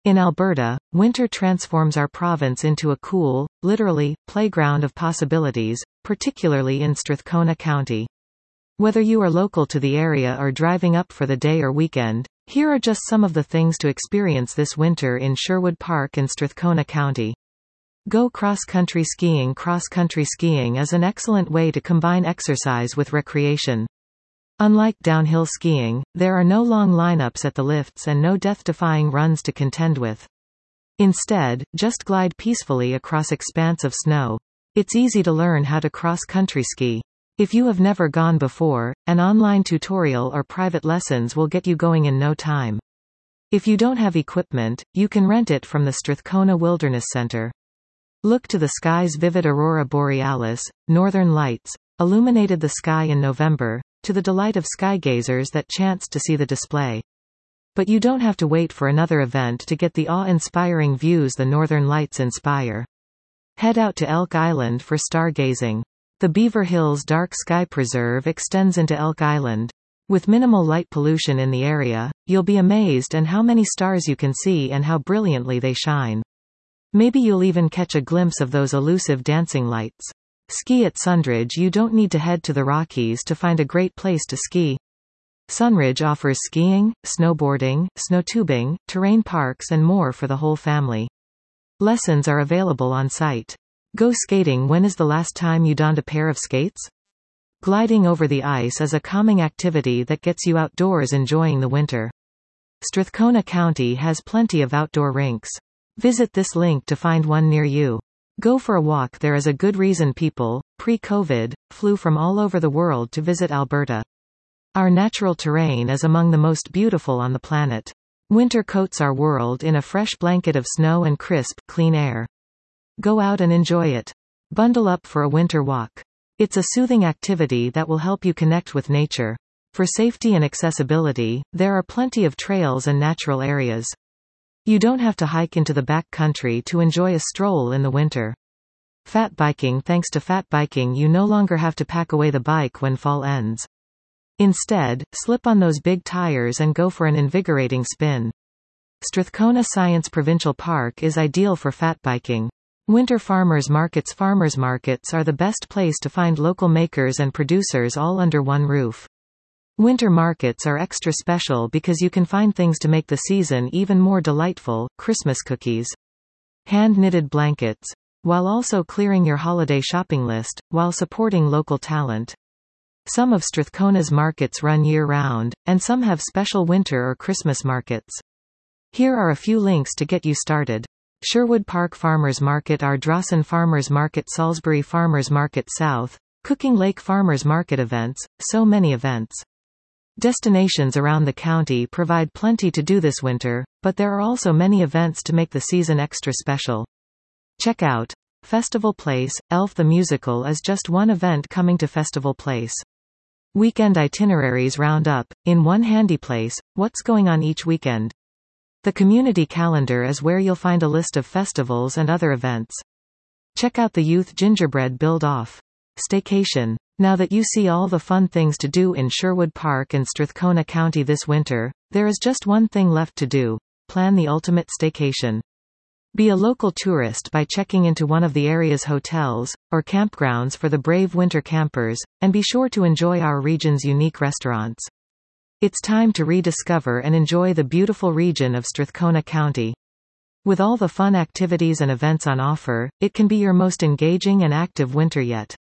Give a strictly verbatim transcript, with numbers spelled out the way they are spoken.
In Alberta, winter transforms our province into a cool, literally, playground of possibilities, particularly in Strathcona County. Whether you are local to the area or driving up for the day or weekend, here are just some of the things to experience this winter in Sherwood Park in Strathcona County. Go cross-country skiing. Cross-country skiing is an excellent way to combine exercise with recreation. Unlike downhill skiing, there are no long lineups at the lifts and no death-defying runs to contend with. Instead, just glide peacefully across expanse of snow. It's easy to learn how to cross-country ski. If you have never gone before, an online tutorial or private lessons will get you going in no time. If you don't have equipment, you can rent it from the Strathcona Wilderness Center. Look to the sky's vivid aurora borealis, northern lights, illuminated the sky in November, to the delight of skygazers that chanced to see the display. But you don't have to wait for another event to get the awe-inspiring views the northern lights inspire. Head out to Elk Island for stargazing. The Beaver Hills Dark Sky Preserve extends into Elk Island. With minimal light pollution in the area, you'll be amazed at how many stars you can see and how brilliantly they shine. Maybe you'll even catch a glimpse of those elusive dancing lights. Ski at Sunridge. You don't need to head to the Rockies to find a great place to ski. Sunridge offers skiing, snowboarding, snowtubing, terrain parks and more for the whole family. Lessons are available on site. Go skating. When is the last time you donned a pair of skates? Gliding over the ice is a calming activity that gets you outdoors enjoying the winter. Strathcona County has plenty of outdoor rinks. Visit this link to find one near you. Go for a walk. There is a good reason people, pre-COVID, flew from all over the world to visit Alberta. Our natural terrain is among the most beautiful on the planet. Winter coats our world in a fresh blanket of snow and crisp, clean air. Go out and enjoy it. Bundle up for a winter walk. It's a soothing activity that will help you connect with nature. For safety and accessibility, there are plenty of trails and natural areas. You don't have to hike into the back country to enjoy a stroll in the winter. Fat biking. Thanks to fat biking, you no longer have to pack away the bike when fall ends. Instead, slip on those big tires and go for an invigorating spin. Strathcona Science Provincial Park is ideal for fat biking. Winter farmers markets. Farmers markets are the best place to find local makers and producers all under one roof. Winter markets are extra special because you can find things to make the season even more delightful. Christmas cookies. Hand-knitted blankets. While also clearing your holiday shopping list, while supporting local talent. Some of Strathcona's markets run year-round, and some have special winter or Christmas markets. Here are a few links to get you started. Sherwood Park Farmers Market, Ardrossan Farmers Market, Salisbury Farmers Market South, Cooking Lake Farmers Market. Events, so many events. Destinations around the county provide plenty to do this winter, but there are also many events to make the season extra special. Check out Festival Place. Elf the Musical is just one event coming to Festival Place. Weekend itineraries round up, in one handy place, what's going on each weekend. The community calendar is where you'll find a list of festivals and other events. Check out the Youth Gingerbread Build-Off. Staycation. Now that you see all the fun things to do in Sherwood Park and Strathcona County this winter, there is just one thing left to do: plan the ultimate staycation. Be a local tourist by checking into one of the area's hotels, or campgrounds for the brave winter campers, and be sure to enjoy our region's unique restaurants. It's time to rediscover and enjoy the beautiful region of Strathcona County. With all the fun activities and events on offer, it can be your most engaging and active winter yet.